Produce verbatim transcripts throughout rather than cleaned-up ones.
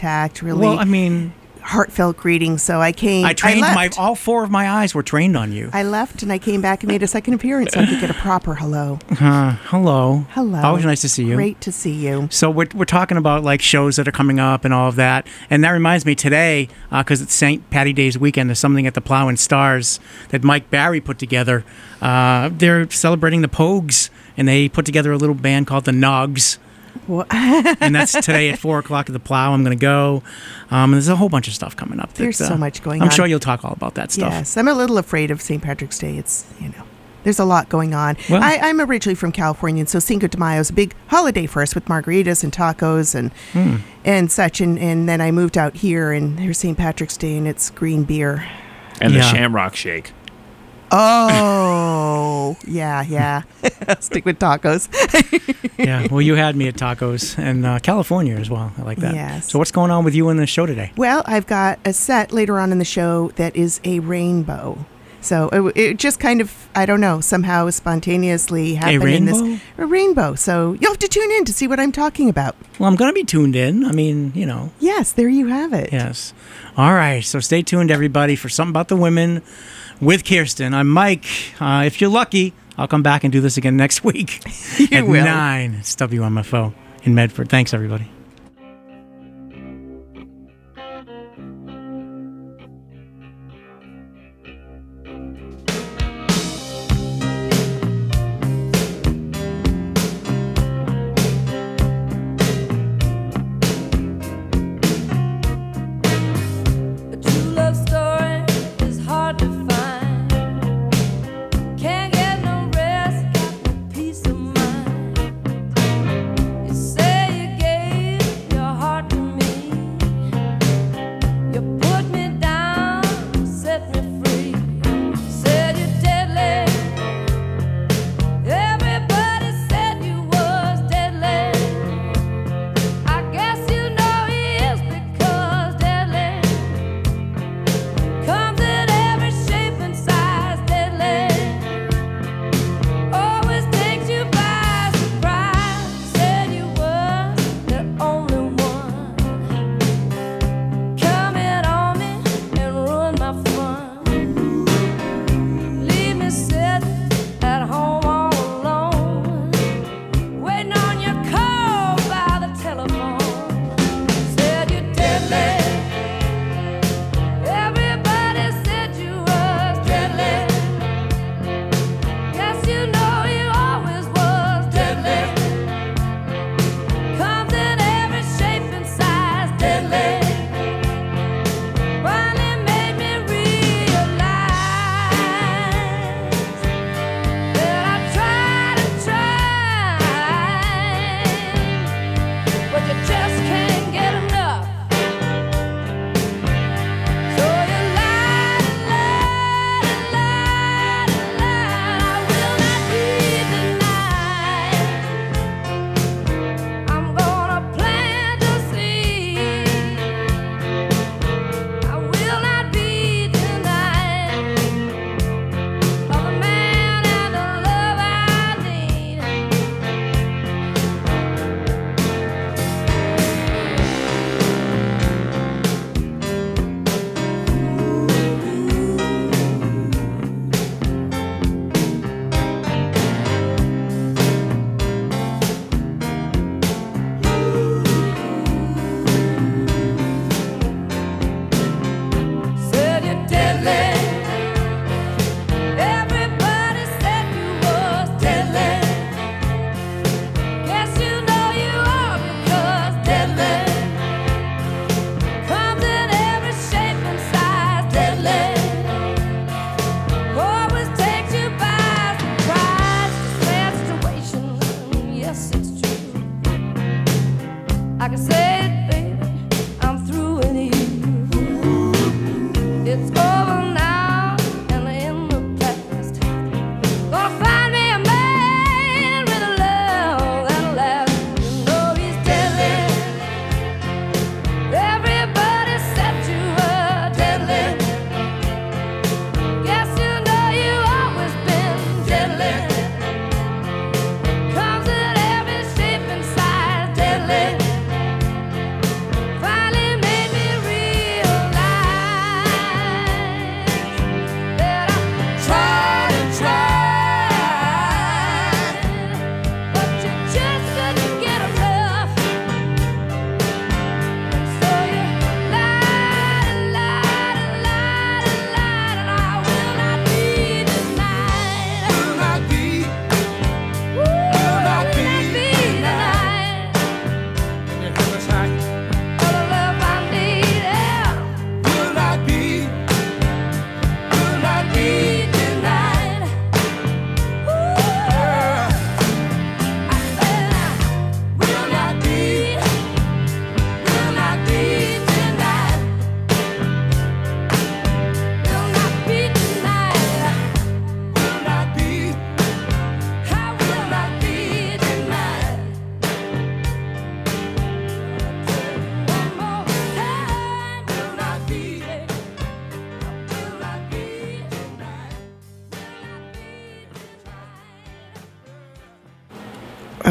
tact, really. Well, I mean, heartfelt greetings. So I came. I trained I my left. all four of my eyes were trained on you. I left and I came back and made a second appearance so I could get a proper hello. Uh, hello. Hello. Always nice to see you. Great to see you. So we're we're talking about like shows that are coming up and all of that, and that reminds me today because uh, it's Saint Patty Day's weekend. There's something at the Plow and Stars that Mike Barry put together. Uh, they're celebrating the Pogues, and they put together a little band called the Nogs. And that's today at four o'clock at the Plow. I'm going to go. Um, and there's a whole bunch of stuff coming up. That, There's uh, so much going I'm on. I'm sure you'll talk all about that stuff. Yes, I'm a little afraid of Saint Patrick's Day. It's, you know, there's a lot going on. Well, I, I'm originally from California, and so Cinco de Mayo is a big holiday for us with margaritas and tacos and hmm. and such. And, and then I moved out here, and there's Saint Patrick's Day, and it's green beer. And Yeah. the Shamrock Shake. Oh, yeah, yeah. Stick with tacos. Yeah, well, you had me at tacos and uh, California as well. I like that. Yes. So what's going on with you in the show today? Well, I've got a set later on in the show that is a rainbow. So it, it just kind of, I don't know, somehow spontaneously happened in rainbow? this a rainbow. So you'll have to tune in to see what I'm talking about. Well, I'm going to be tuned in. I mean, you know. Yes, there you have it. Yes. All right. So stay tuned, everybody, for Something About the Women with Kirsten. I'm Mike. Uh, if you're lucky, I'll come back and do this again next week You at will. nine. It's W M F O in Medford. Thanks, everybody. A true love story is hard to find. Can't get no rest, got no peace of mind. You say you gave your heart to me.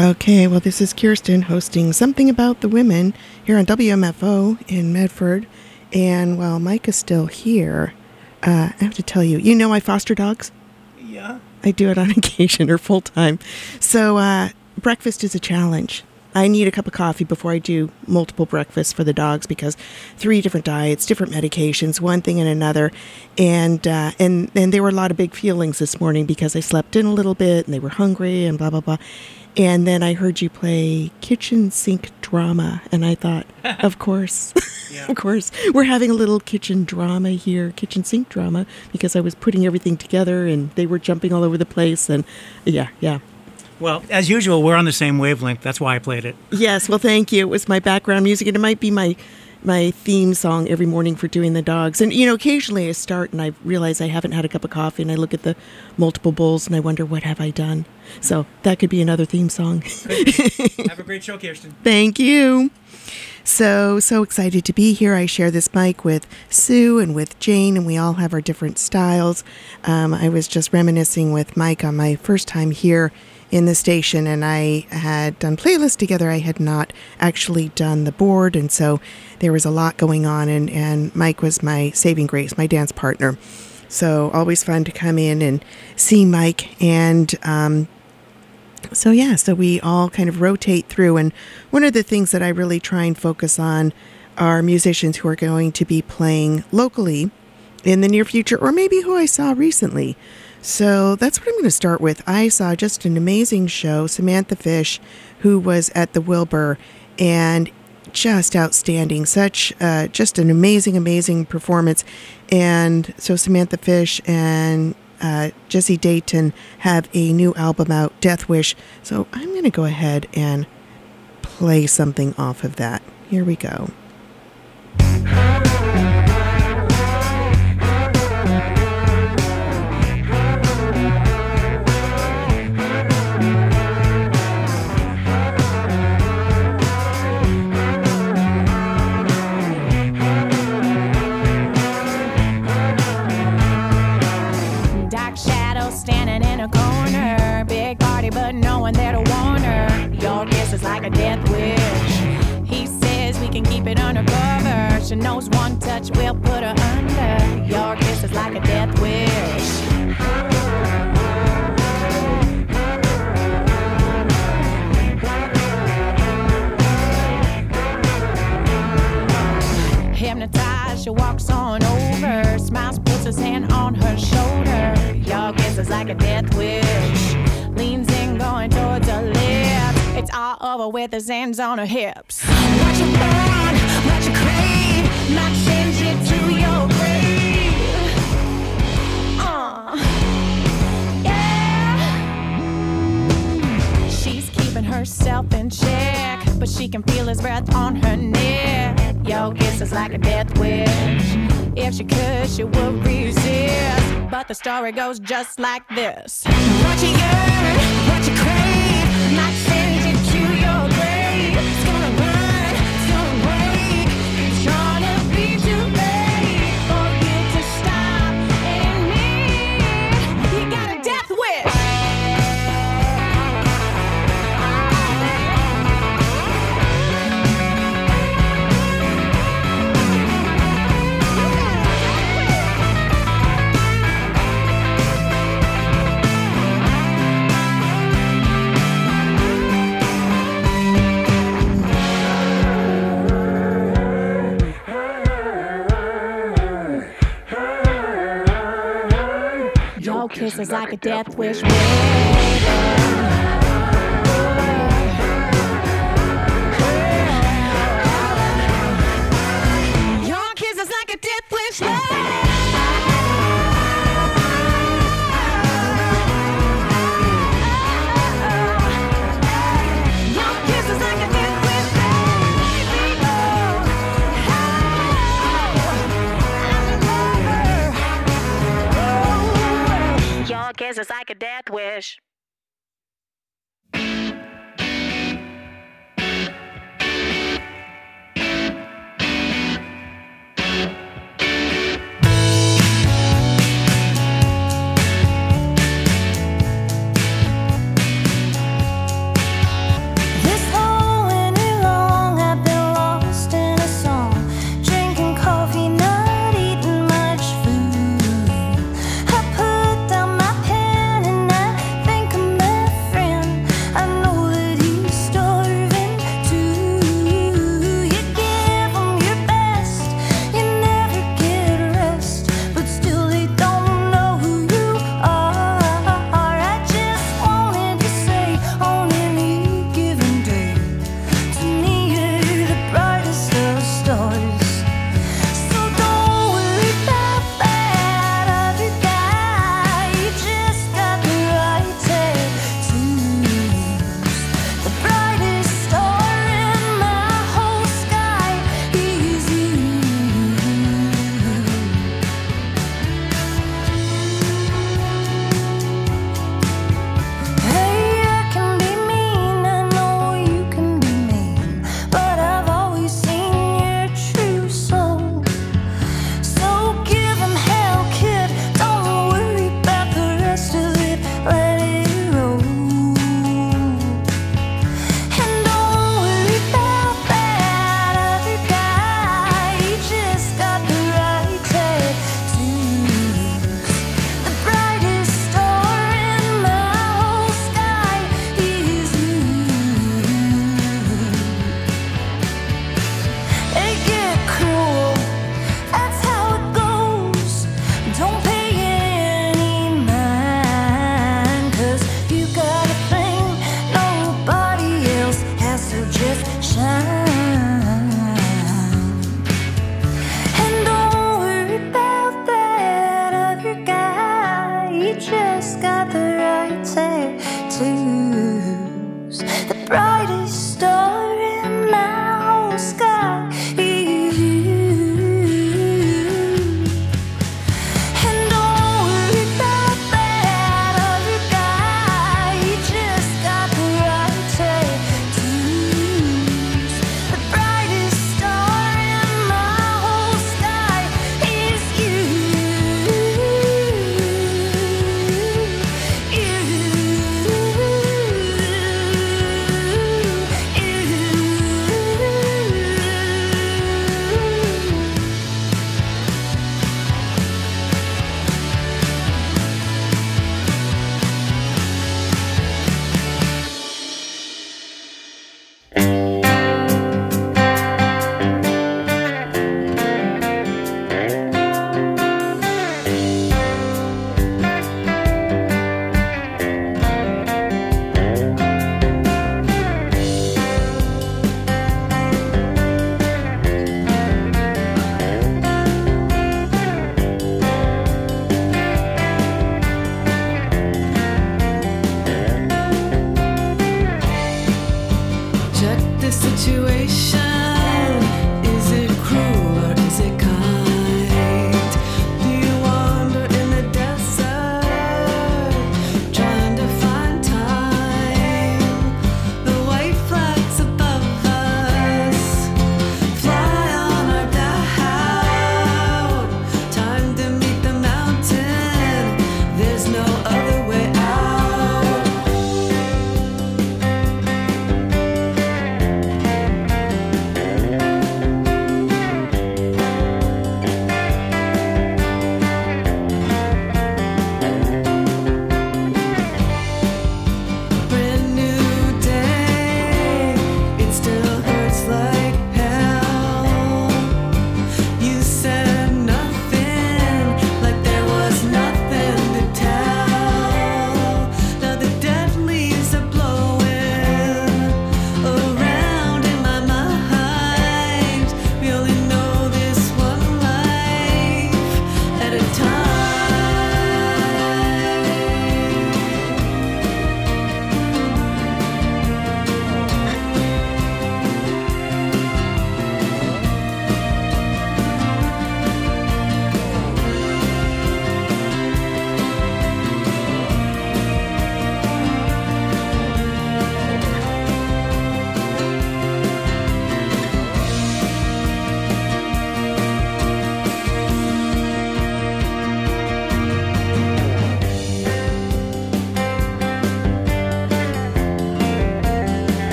Okay, well, this is Kirsten hosting Something About the Women here on W M F O in Medford. And while Mike is still here, uh, I have to tell you, you know I foster dogs? Yeah. I do it on occasion or full time. So uh, breakfast is a challenge. I need a cup of coffee before I do multiple breakfasts for the dogs because three different diets, different medications, one thing and another. And, uh, and, and there were a lot of big feelings this morning because I slept in a little bit and they were hungry and blah, blah, blah. And then I heard you play kitchen sink drama. And I thought, of course, Yeah. of course, we're having a little kitchen drama here, kitchen sink drama, because I was putting everything together and they were jumping all over the place. And yeah, yeah. Well, as usual, we're on the same wavelength. That's why I played it. Yes, well, thank you. It was my background music, and it might be my my theme song every morning for doing the dogs. And, you know, occasionally I start and I realize I haven't had a cup of coffee, and I look at the multiple bowls and I wonder, what have I done? So that could be another theme song. Have a great show, Kirsten. Thank you. So, so excited to be here. I share this mic with Sue and with Jane, and we all have our different styles. Um, I was just reminiscing with Mike on my first time here in the station, and I had done playlists together. I had not actually done the board, and so there was a lot going on, and, and Mike was my saving grace, my dance partner. So always fun to come in and see Mike, and um, so yeah, so we all kind of rotate through, and one of the things that I really try and focus on are musicians who are going to be playing locally in the near future, or maybe who I saw recently. So that's what I'm going to start with. I saw just an amazing show, Samantha Fish, who was at the Wilbur, and just outstanding. Such uh, just an amazing, amazing performance. And so Samantha Fish and uh, Jesse Dayton have a new album out, Death Wish. So I'm going to go ahead and play something off of that. Here we go. But no one there to warn her. Your kiss is like a death wish. He says we can keep it undercover. She knows one touch will put her under. Your kiss is like a death wish. Hypnotized, she walks on over. Smiles, puts his hand on her shoulder. Your kiss is like a death wish. Leans in, going towards her lips. It's all over with his hands on her hips. What you want, what you crave, might send you to your grave. Uh, yeah. She's keeping herself in check, but she can feel his breath on her neck. Your kiss is like a death wish. If she could, she would resist. But the story goes just like this. What you yearn, what you crave, might send you to your grave. It's gonna burn, it's gonna break. It's gonna be too late for you to stop in me. You got a death wish. Your kiss is like a death wish. Your kiss is like a death wish. Your kiss is like a death wish.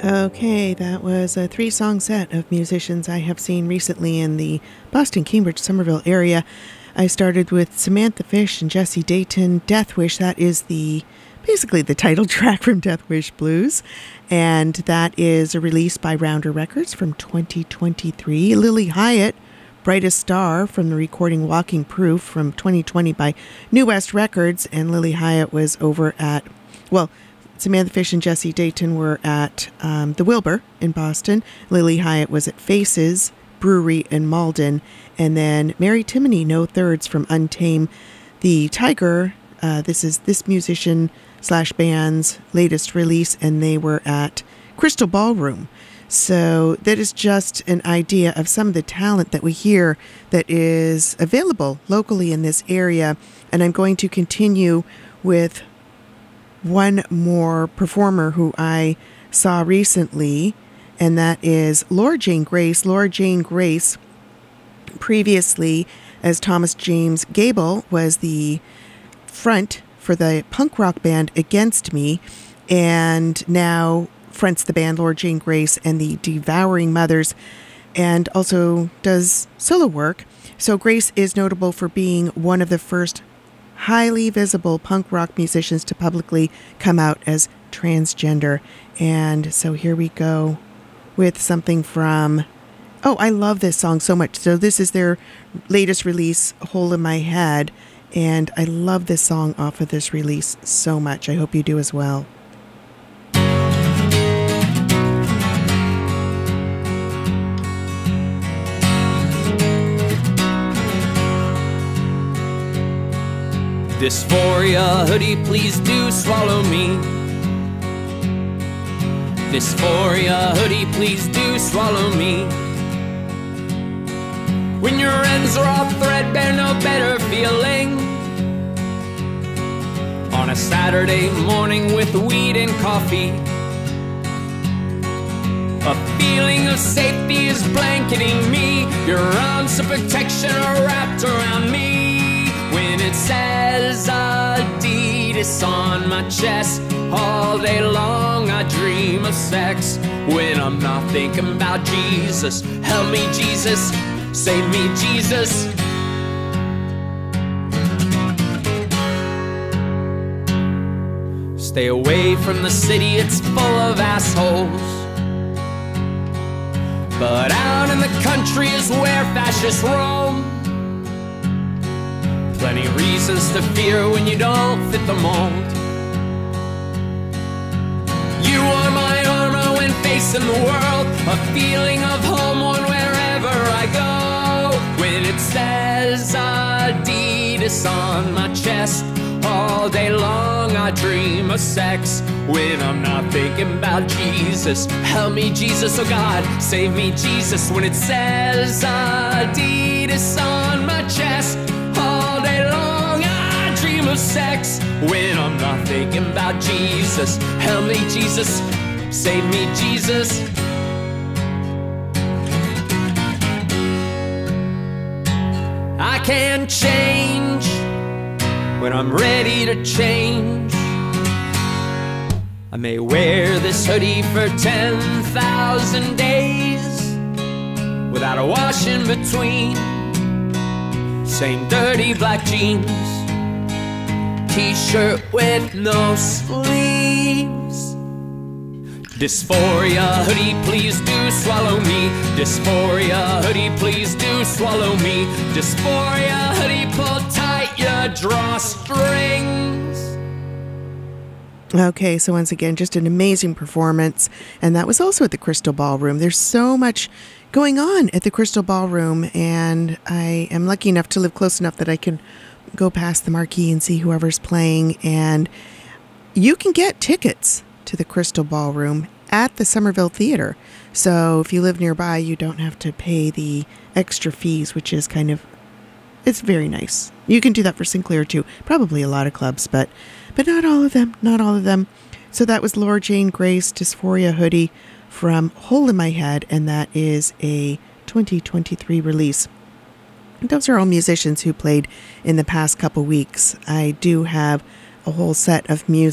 Okay, that was a three-song set of musicians I have seen recently in the Boston, Cambridge, Somerville area. I started with Samantha Fish and Jesse Dayton, Death Wish. That is the basically the title track from Death Wish Blues, and that is a release by Rounder Records from twenty twenty-three. Lily Hyatt, Brightest Star, from the recording Walking Proof from twenty twenty by New West Records, and Lily Hyatt was over at, well, Samantha Fish and Jesse Dayton were at um, the Wilbur in Boston. Lily Hyatt was at Faces Brewery in Malden. And then Mary Timony, No Thirds from Untame the Tiger. Uh, this is this musician slash band's latest release, and they were at Crystal Ballroom. So that is just an idea of some of the talent that we hear that is available locally in this area. And I'm going to continue with one more performer who I saw recently, and that is Laura Jane Grace. Laura Jane Grace, previously as Thomas James Gable, was the front for the punk rock band Against Me, and now fronts the band Laura Jane Grace and the Devouring Mothers, and also does solo work. So Grace is notable for being one of the first highly visible punk rock musicians to publicly come out as transgender. And so here we go with something from, oh, I love this song so much. So this is their latest release, Hole in My Head, and I love this song off of this release so much. I hope you do as well. Dysphoria hoodie, please do swallow me. Dysphoria hoodie, please do swallow me. When your ends are all threadbare, no better feeling. On a Saturday morning with weed and coffee, a feeling of safety is blanketing me. Your arms of protection are wrapped around me. When it says Adidas on my chest, all day long I dream of sex. When I'm not thinking about Jesus, help me Jesus, save me Jesus. Stay away from the city, it's full of assholes. But out in the country is where fascists roam. Plenty reasons to fear when you don't fit the mold. You are my armor when facing the world, a feeling of home worn wherever I go. When it says Adidas on my chest, all day long I dream of sex. When I'm not thinking about Jesus, help me Jesus, oh God, save me Jesus. When it says Adidas on my chest, all day long I dream of sex. When I'm not thinking about Jesus, help me Jesus, save me Jesus. I can change when I'm ready to change. I may wear this hoodie for ten thousand days without a wash in between. Same dirty black jeans, t-shirt with no sleeves. Dysphoria hoodie, please do swallow me. Dysphoria hoodie, please do swallow me. Dysphoria hoodie, pull tight your drawstrings. Okay, so once again, just an amazing performance, and that was also at the Crystal Ballroom. There's so much going on at the Crystal Ballroom, and I am lucky enough to live close enough that I can go past the marquee and see whoever's playing, and you can get tickets to the Crystal Ballroom at the Somerville Theater. So if you live nearby, you don't have to pay the extra fees, which is kind of, it's very nice. You can do that for Sinclair too. Probably a lot of clubs, but but not all of them, not all of them. So that was Laura Jane Grace, Dysphoria hoodie from Hole in My Head, and that is a twenty twenty-three release. Those are all musicians who played in the past couple weeks. I do have a whole set of music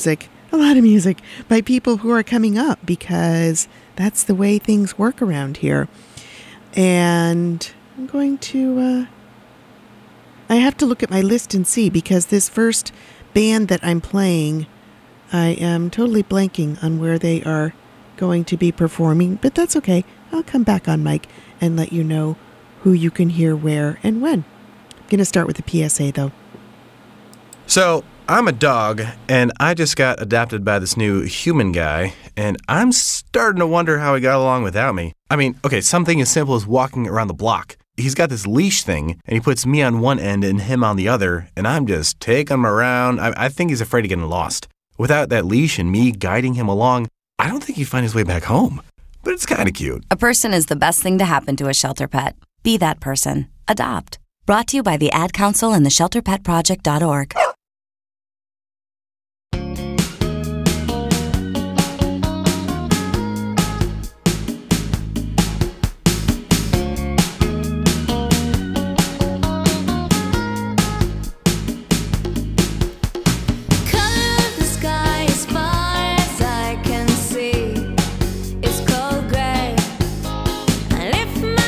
a lot of music by people who are coming up, because that's the way things work around here. And I'm going to, uh, I have to look at my list and see, because this first band that I'm playing, I am totally blanking on where they are going to be performing, but that's okay. I'll come back on mic and let you know who you can hear where and when. I'm going to start with the P S A, though. So, I'm a dog, and I just got adopted by this new human guy, and I'm starting to wonder how he got along without me. I mean, okay, something as simple as walking around the block. He's got this leash thing, and he puts me on one end and him on the other, and I'm just taking him around. I, I think he's afraid of getting lost. Without that leash and me guiding him along, I don't think he'd find his way back home. But it's kind of cute. A person is the best thing to happen to a shelter pet. Be that person. Adopt. Brought to you by the Ad Council and the shelter pet project dot org.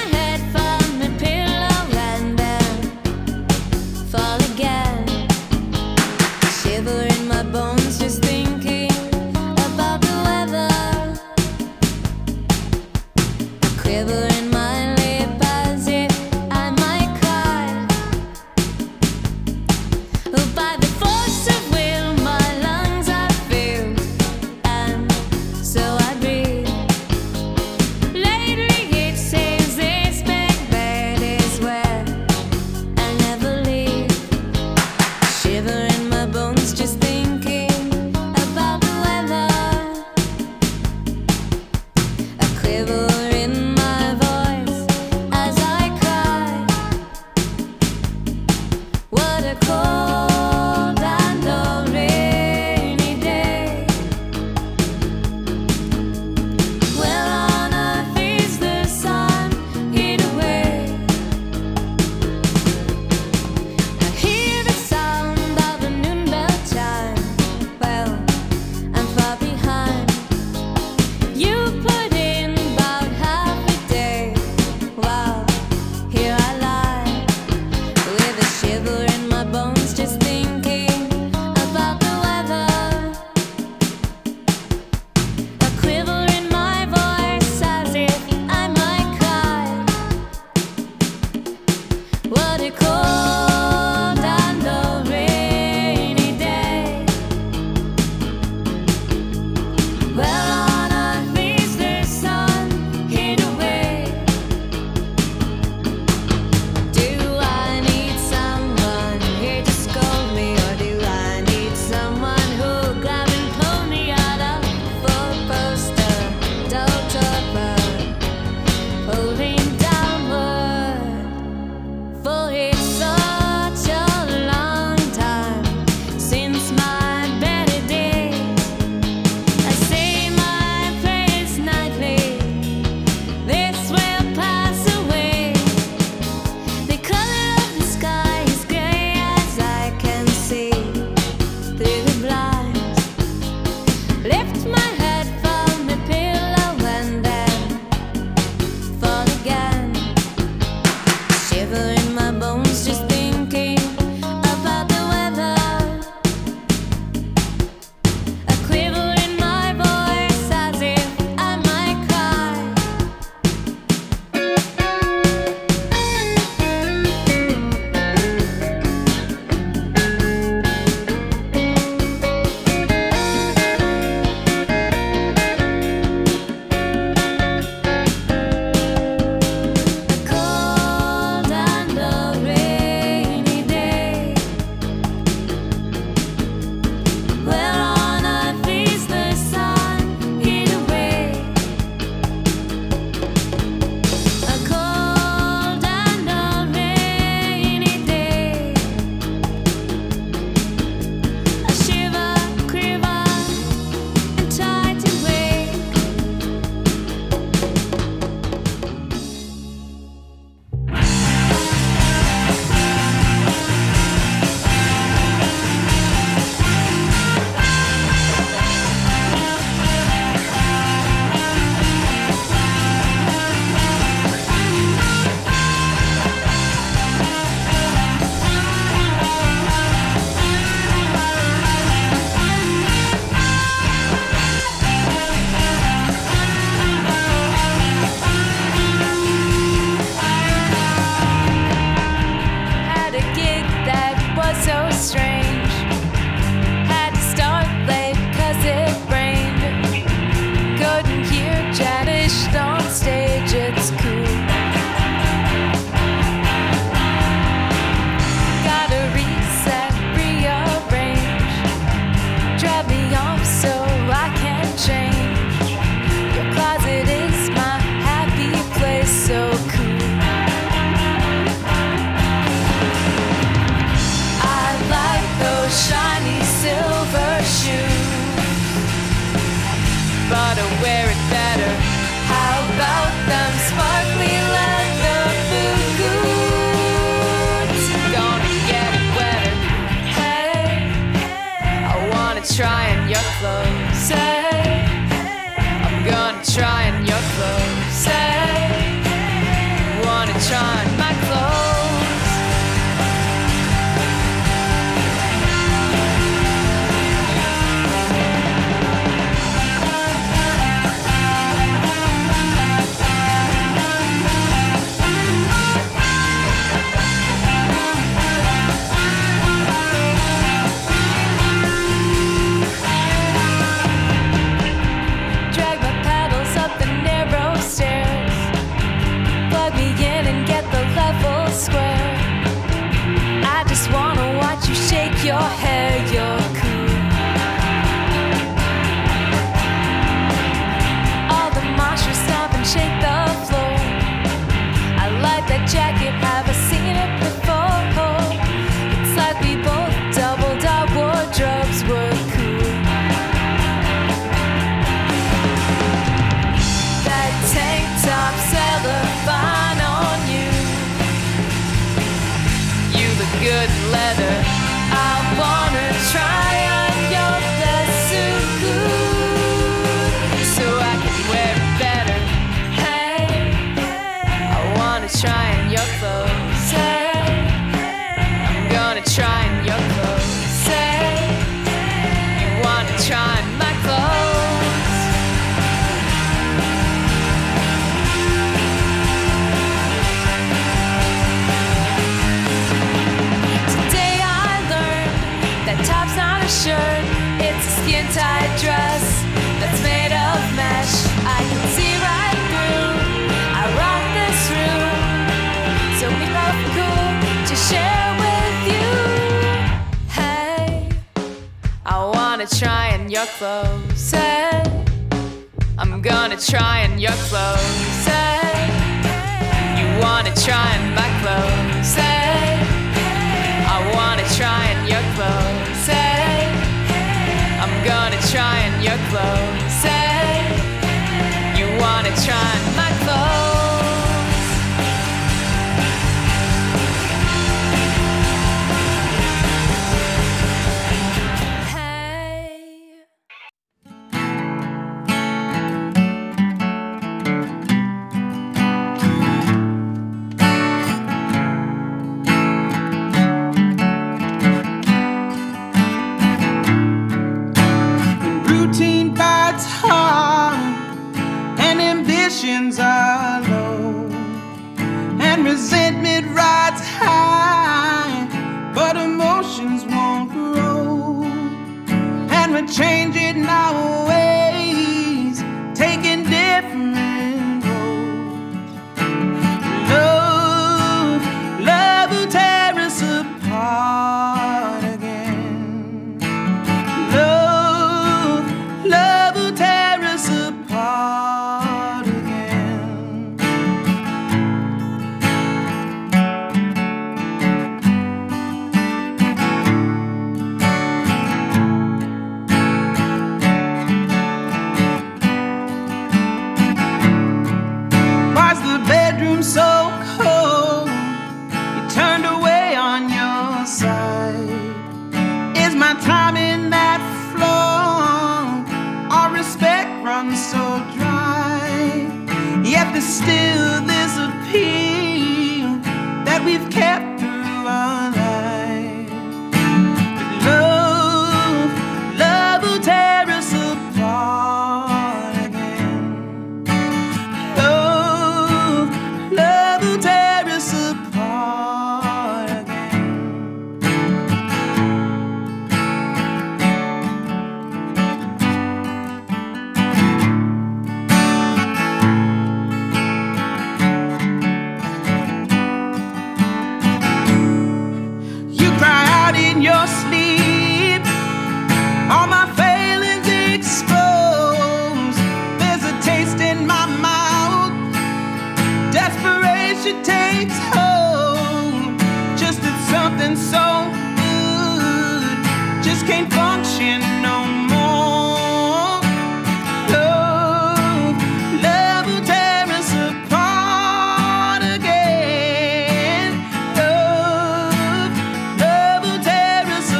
Fall again. try on your clothes. Hey, you wanna try on my clothes. Drag my paddles up the narrow stairs. Plug me in and get the level square. I just wanna watch you shake your hair, you're cool. All the monsters stomp and shake the floor. I like that jacket, have I seen it before? It's like we both doubled our wardrobes, were cool. That tank top cellophane on you. You look good in leather. I wanna try on your best suit so I can wear it better. Hey, I wanna try on your clothes. Hey, I'm gonna try on your clothes. Hey, you wanna try on my clothes. Today I learned that top's not a shirt, it's a skin-tight dress that's made of mesh. I can see right through, I rock this room, so we both cool to share with you. Hey, I wanna try on your clothes. Hey, I'm gonna try on your clothes. Hey, you wanna try on my clothes. Hey, I wanna try on your clothes. Hey, I'm gonna try on your clothes. Hey, you wanna try on my clothes. Hey. Routine bites hard and ambitions are low and resentment rides high, but emotions won't grow, and we're changing our ways, taking different roads. Love, love will tear us apart again. Love, love will tear us apart again. Why's the bedroom so cold? You turned away on your side. Is my time in that flawed? Our respect runs so dry. Yet there's still this appeal that we've kept through our lives. But love, love will tear us apart again. Love, love will tear us apart again. You cry out in your sleep, all my failings exposed. There's a taste in my mouth, desperation takes hold. Just did something so good, just can't function no more. Love, love will tear us apart again. Love, love will tear us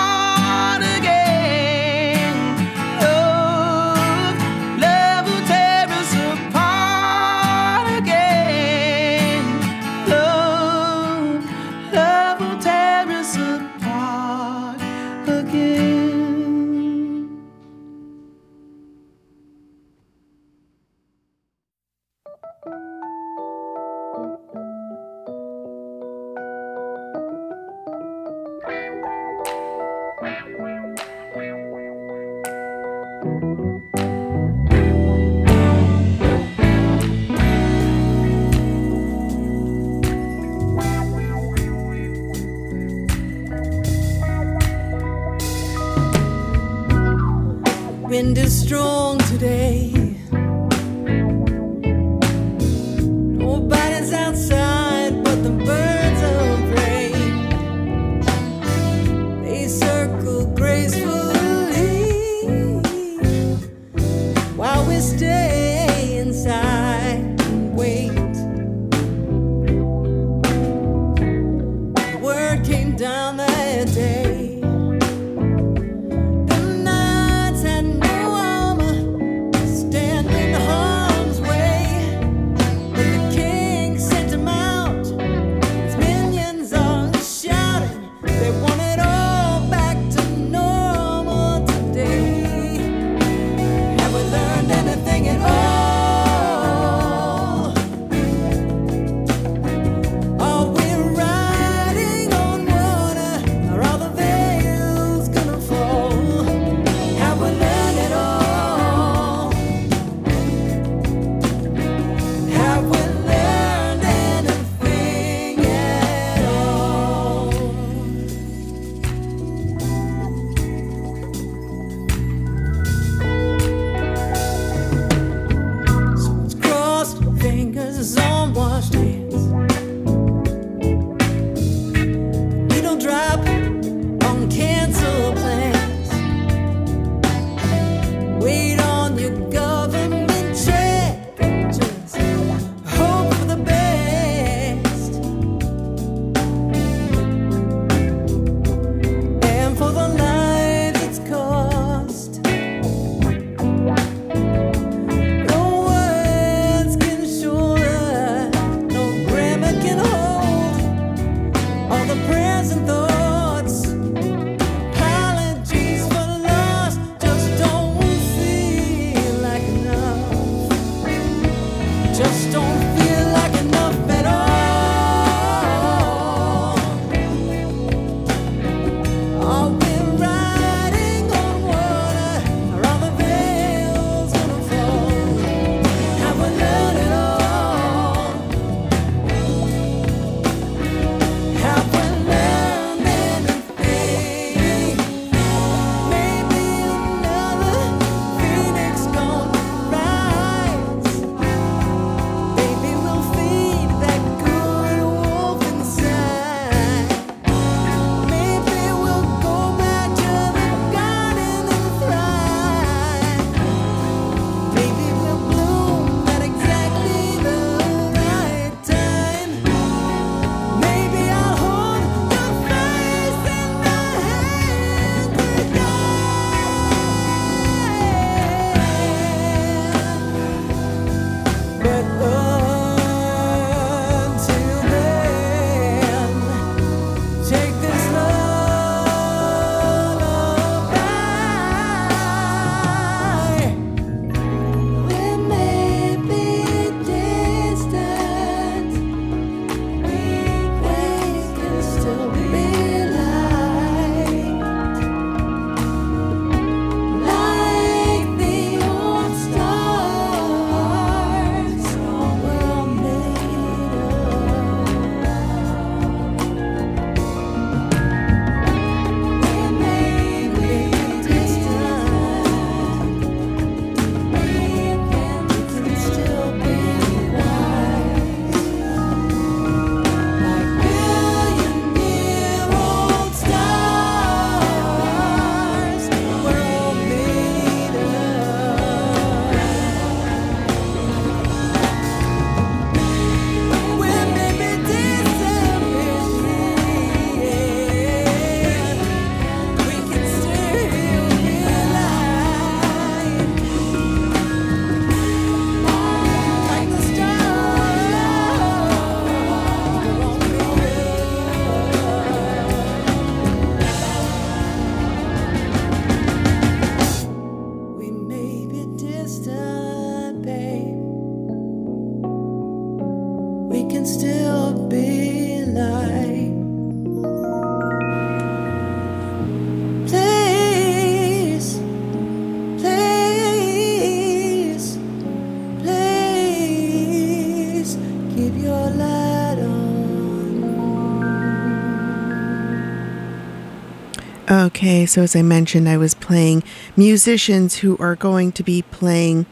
apart again. Love, love will tear wind is strong today. Nobody's outside but the birds of prey. They circle gracefully while we stay inside and wait. Word came down that day. Okay, so as I mentioned, I was playing musicians who are going to be playing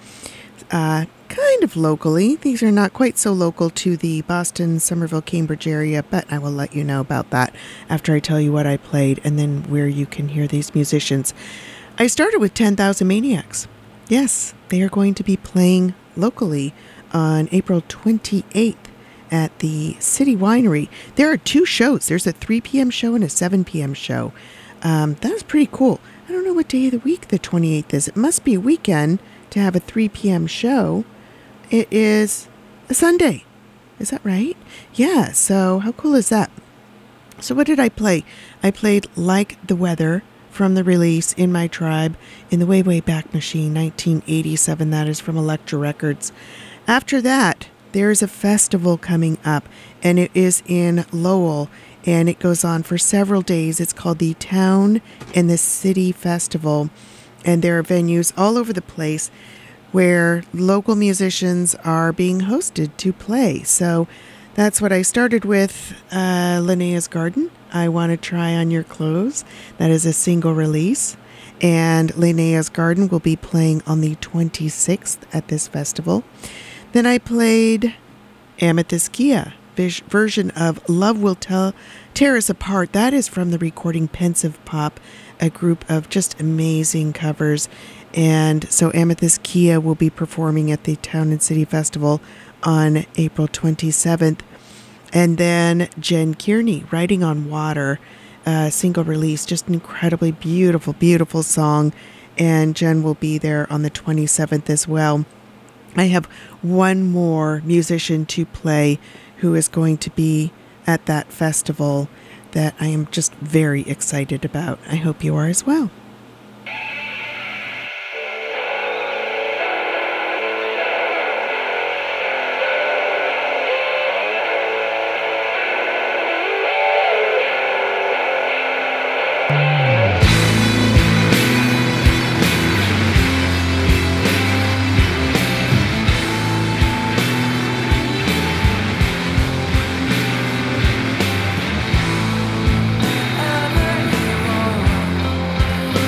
uh, kind of locally. These are not quite so local to the Boston, Somerville, Cambridge area, but I will let you know about that after I tell you what I played and then where you can hear these musicians. I started with ten thousand Maniacs. Yes, they are going to be playing locally on April twenty-eighth at the City Winery. There are two shows. There's a three p.m. show and a seven p.m. show. Um, that was pretty cool. I don't know what day of the week the twenty-eighth is. It must be a weekend to have a three p.m. show. It is a Sunday. Is that right? Yeah, so how cool is that? So what did I play? I played Like the Weather from the release In My Tribe in the Way Way Back Machine, nineteen eighty-seven. That is from Elektra Records. After that, there's a festival coming up, and it is in Lowell, and it goes on for several days. It's called the Town and the City Festival, and there are venues all over the place where local musicians are being hosted to play. So that's what I started with, uh, Linnea's Garden. I Want to Try On Your Clothes. That is a single release. And Linnea's Garden will be playing on the twenty-sixth at this festival. Then I played Amethyst Kia, vis- version of Love Will Tell, Tear Us Apart. That is from the recording Pensive Pop, a group of just amazing covers. And so Amethyst Kia will be performing at the Town and City Festival on April twenty-seventh. And then Jen Kearney, Riding on Water, uh, single release, just an incredibly beautiful, beautiful song. And Jen will be there on the twenty-seventh as well. I have one more musician to play who is going to be at that festival that I am just very excited about. I hope you are as well. Ever you want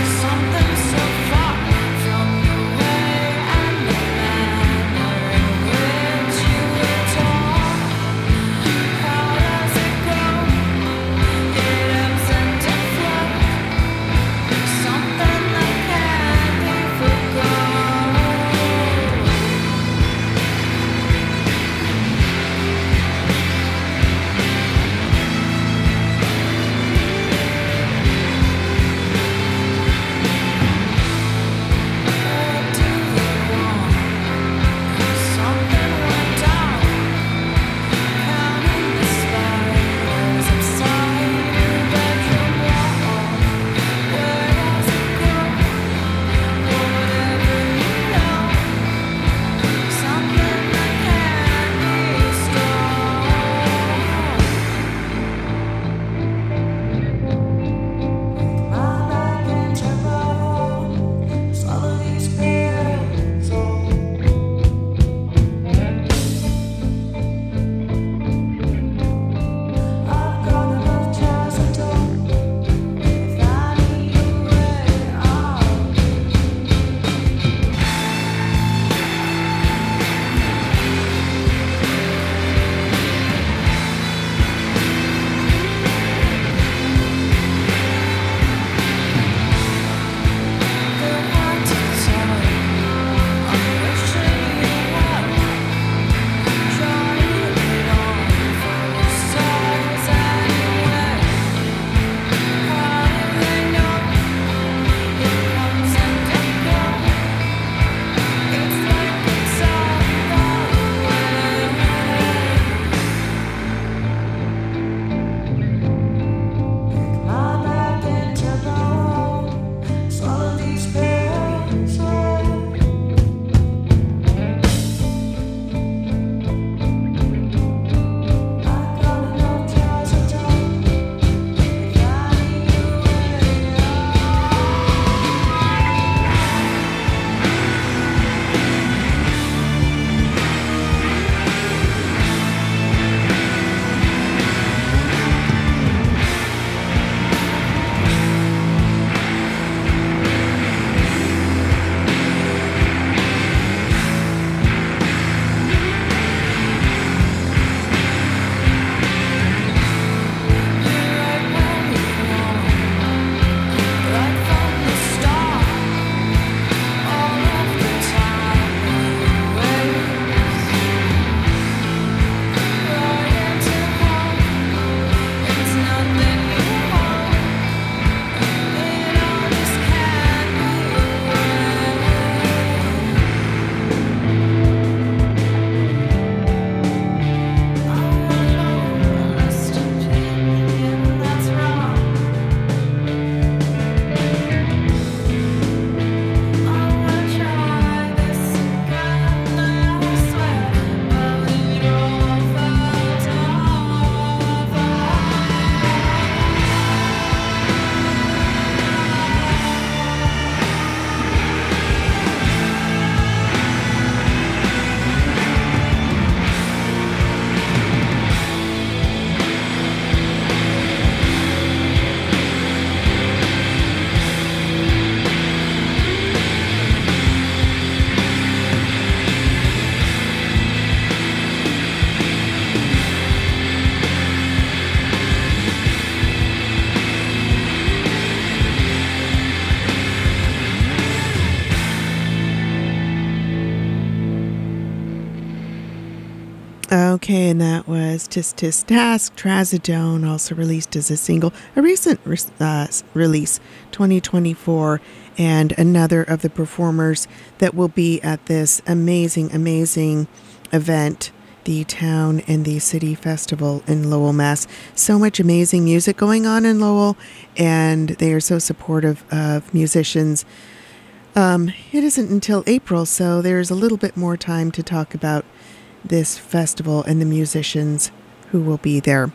Okay, and that was Tis Tis Task, Trazodone, also released as a single, a recent re- uh, release, twenty twenty-four, and another of the performers that will be at this amazing, amazing event, the Town and the City Festival in Lowell, Mass. So much amazing music going on in Lowell, and they are so supportive of musicians. Um, it isn't until April, so there's a little bit more time to talk about this festival and the musicians who will be there.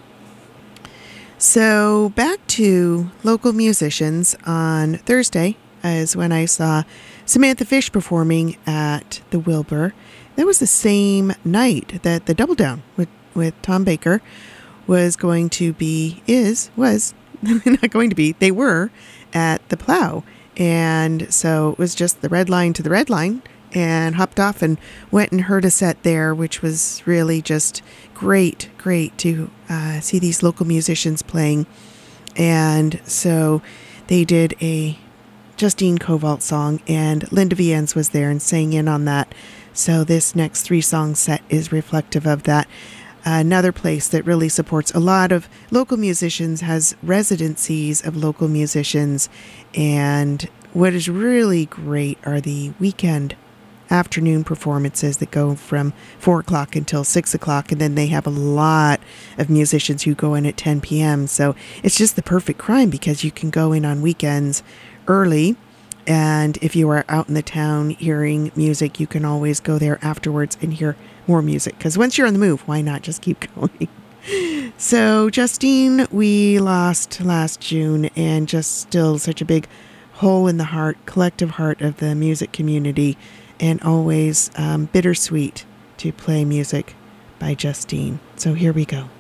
So back to local musicians. On Thursday is when I saw Samantha Fish performing at the Wilbur. That was the same night that the Double Down with, with Tom Baker was going to be, is, was, not going to be, they were at the Plow. And so it was just the red line to the red line, and hopped off and went and heard a set there, which was really just great, great to uh, see these local musicians playing. And so they did a Justine Kovalt song, and Linda Viens was there and sang in on that. So this next three-song set is reflective of that. Another place that really supports a lot of local musicians, has residencies of local musicians, and what is really great are the weekend afternoon performances that go from four o'clock until six o'clock, and then they have a lot of musicians who go in at ten p.m. So it's just the perfect crime, because you can go in on weekends early, and if you are out in the town hearing music, you can always go there afterwards and hear more music, because once you're on the move, why not just keep going? So Justine, we lost last June, and just still such a big hole in the heart, collective heart of the music community, and always um, bittersweet to play music by Justine. So here we go.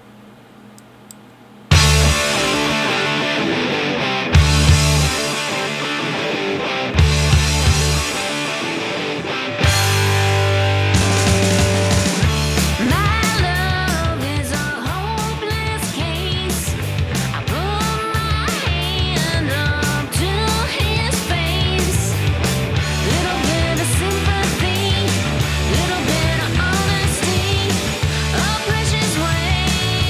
Little bit of honesty, a precious way.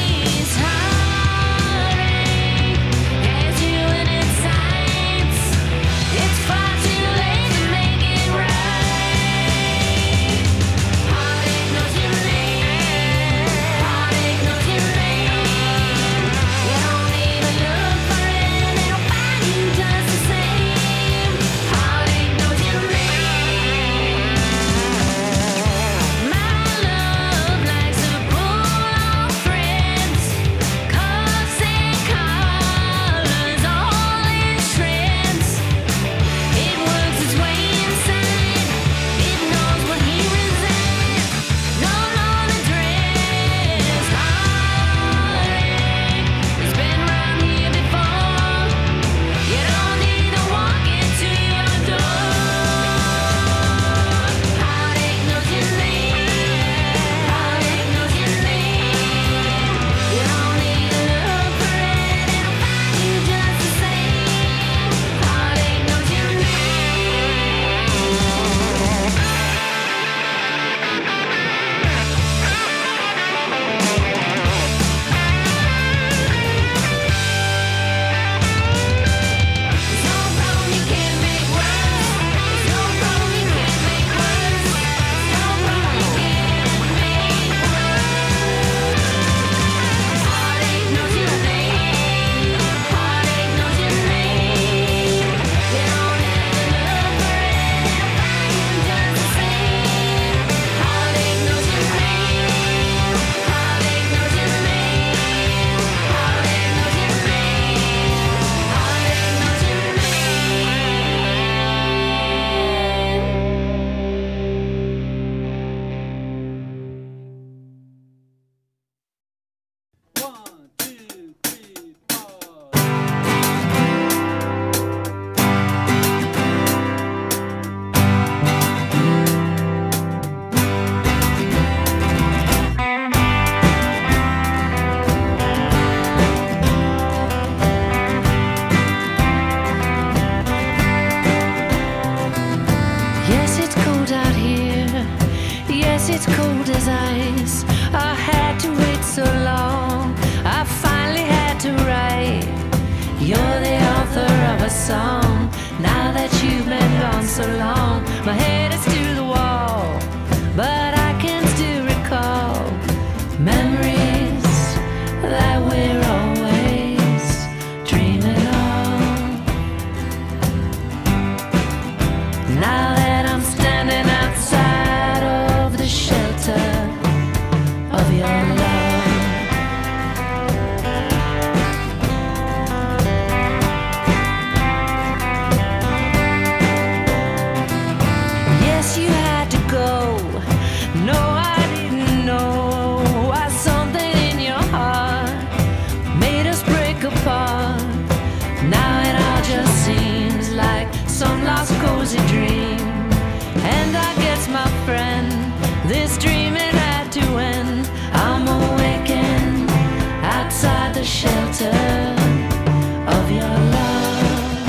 so long. My head is to the wall, but I can still recall memories that we're always dreaming of. Now that I'm standing outside of the shelter of your love. Yes, you had to go. No, I didn't know why something in your heart made us break apart. Now it all just seems like some lost cozy dream. And I guess, my friend, this dream it had to end. I'm awakened outside the shelter of your love,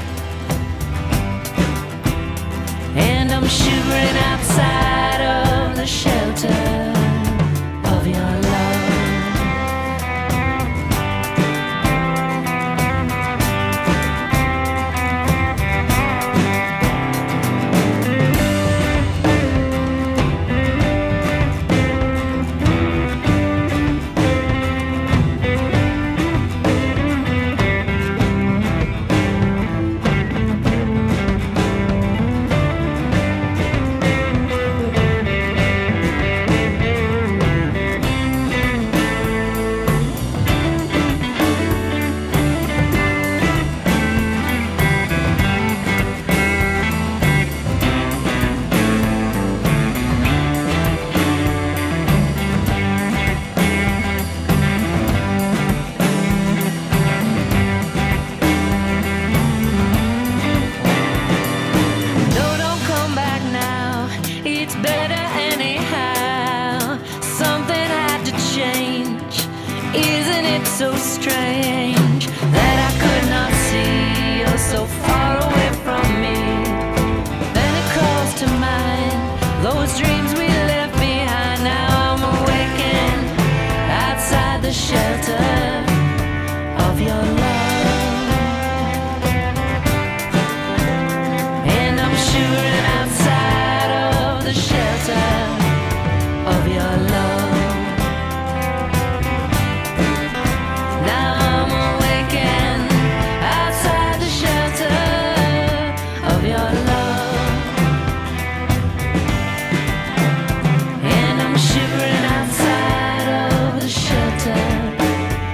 and I'm shivering outside of the shelter of your love. No, don't come back now. It's better anyhow. Something had to change. Isn't it so strange that I could not see you so far away from me? Then it calls to mind those dreams we left behind. Now I'm awakened outside the shelter of your love, and I'm shivering outside of the shelter of your love. Now I'm awakened outside the shelter of your love, and I'm shivering outside of the shelter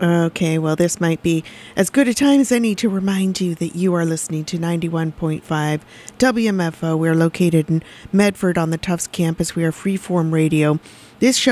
Okay, well, this might be as good a time as any to remind you that you are listening to ninety-one point five W M F O. We're located in Medford on the Tufts campus. We are Freeform Radio. This show